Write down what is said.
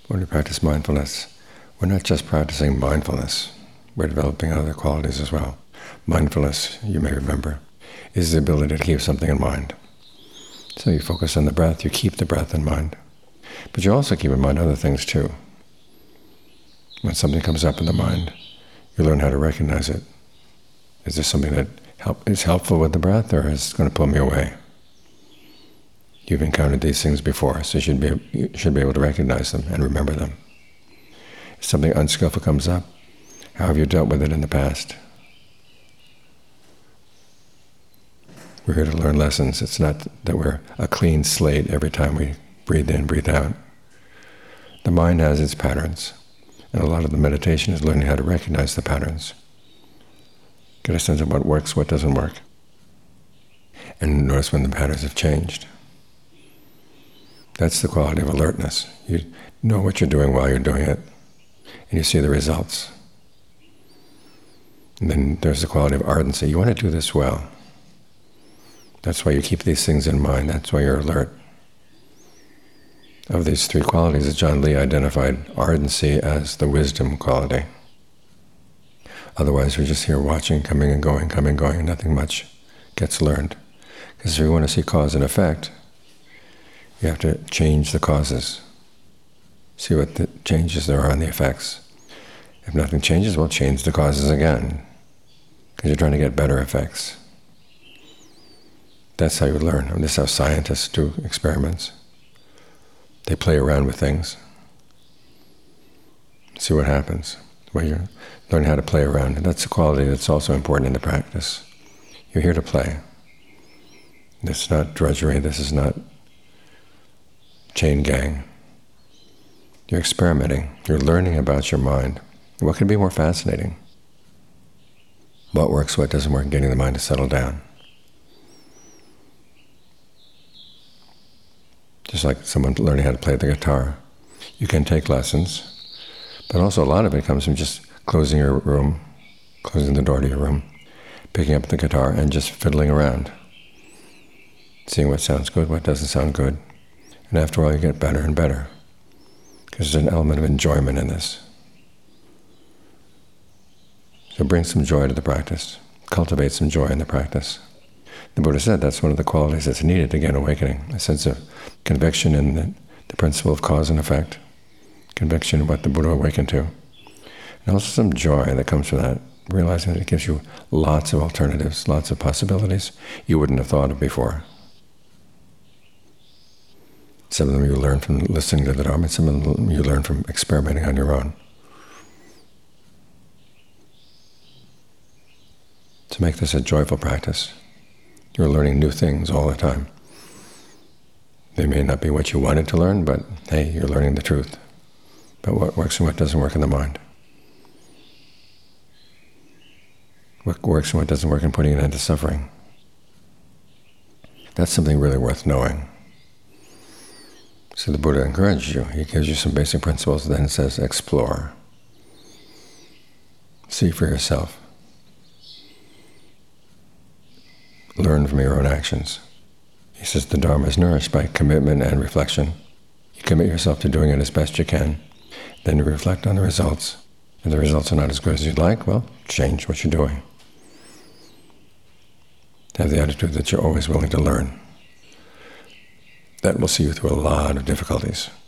When we practice mindfulness, we're not just practicing mindfulness, we're developing other qualities as well. Mindfulness, you may remember, is the ability to keep something in mind. So you focus on the breath, you keep the breath in mind. But you also keep in mind other things too. When something comes up in the mind, you learn how to recognize it. Is this something that is helpful with the breath, or is it going to pull me away? You've encountered these things before, so you should be able to recognize them and remember them. If something unskillful comes up, how have you dealt with it in the past? We're here to learn lessons. It's not that we're a clean slate every time we breathe in, breathe out. The mind has its patterns, and a lot of the meditation is learning how to recognize the patterns. Get a sense of what works, what doesn't work, and notice when the patterns have changed. That's the quality of alertness. You know what you're doing while you're doing it, and you see the results. And then there's the quality of ardency. You want to do this well. That's why you keep these things in mind. That's why you're alert. Of these three qualities, John Lee identified ardency as the wisdom quality. Otherwise, we're just here watching, coming and going, and nothing much gets learned. Because if you want to see cause and effect, you have to change the causes, see what the changes there are in the effects. If nothing changes, well, change the causes again, because you're trying to get better effects. That's how you learn. And this is how scientists do experiments. They play around with things, see what happens. Well, you learn how to play around, and that's a quality that's also important in the practice. You're here to play. This is not drudgery, this is not chain gang. You're experimenting, you're learning about your mind. What could be more fascinating? What works, what doesn't work, getting the mind to settle down. Just like someone learning how to play the guitar. You can take lessons, but also a lot of it comes from just closing your room, closing the door to your room, picking up the guitar and just fiddling around, seeing what sounds good, what doesn't sound good. And after all, you get better and better, because there's an element of enjoyment in this. So bring some joy to the practice. Cultivate some joy in the practice. The Buddha said that's one of the qualities that's needed to gain awakening, a sense of conviction in the principle of cause and effect, conviction of what the Buddha awakened to, and also some joy that comes from that, realizing that it gives you lots of alternatives, lots of possibilities you wouldn't have thought of before. Some of them you learn from listening to the Dharma, some of them you learn from experimenting on your own. To make this a joyful practice, you're learning new things all the time. They may not be what you wanted to learn, but hey, you're learning the truth about what works and what doesn't work in the mind. What works and what doesn't work in putting an end to suffering. That's something really worth knowing. So the Buddha encourages you. He gives you some basic principles, then says, explore. See for yourself. Learn from your own actions. He says the Dharma is nourished by commitment and reflection. You commit yourself to doing it as best you can. Then you reflect on the results. If the results are not as good as you'd like, well, change what you're doing. Have the attitude that you're always willing to learn. That will see you through a lot of difficulties.